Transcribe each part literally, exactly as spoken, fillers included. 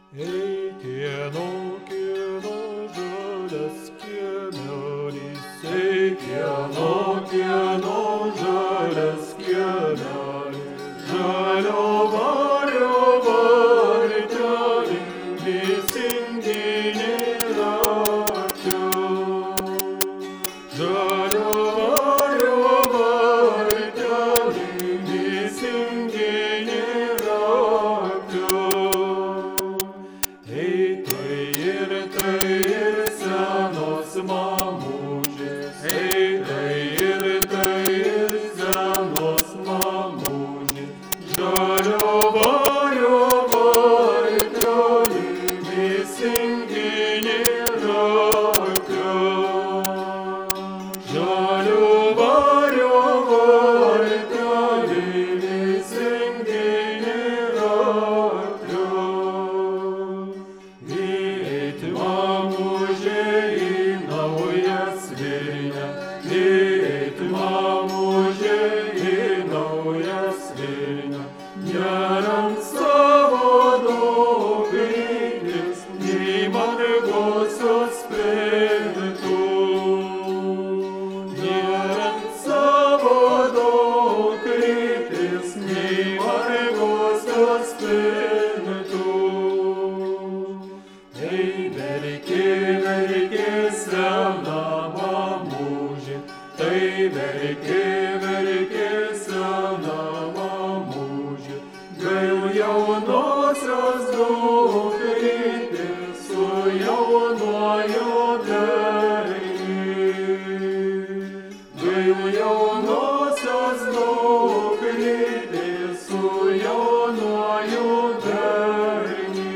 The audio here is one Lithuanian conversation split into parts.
Ei, kieno, kieno žalias kiemelis, ei, kieno, kieno žalias kiemelis, žalio vario vartelį, visindinė rakčia. Žalio vario vartelį, visindinė rakčia. Ei, tai ir tai ir senos mamužės, ei, tai ir tai ir senos mamužės, žalio vario vartelį, visindinė rakčia. Žalio vario vartelį, visindinė rakčia. Eit mamužė į naują svirnę, eit mamužė į naują svirnę, nerant savo dukrytės, nei margosios pėdų. Nerant savo dukrytės, nei margosios pėdų. Ei, verkė, verkė sena mamužė, tai verkė, verkė sena mamužė, gail jaunosios dukrytės su jaunuoju derni. Gail jaunosios dukrytės su jaunuoju derni.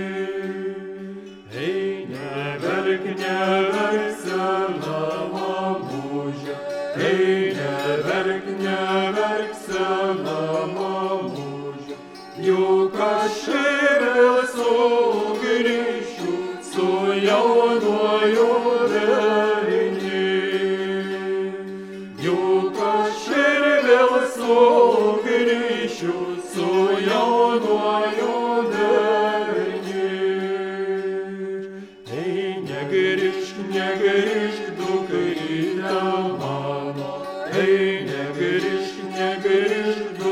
Ei, neverk, neverk sena mamužė, ei, neverk, neverk sena mamužė, juk aš ir vėl sugrįšiu su jaunuoju derni. Juk aš ir vėl sugrįšiu su jaunuoju derni. Ei, negrįžk, negrįžk, dukryte mano, ei, negrįžk, negrįžk,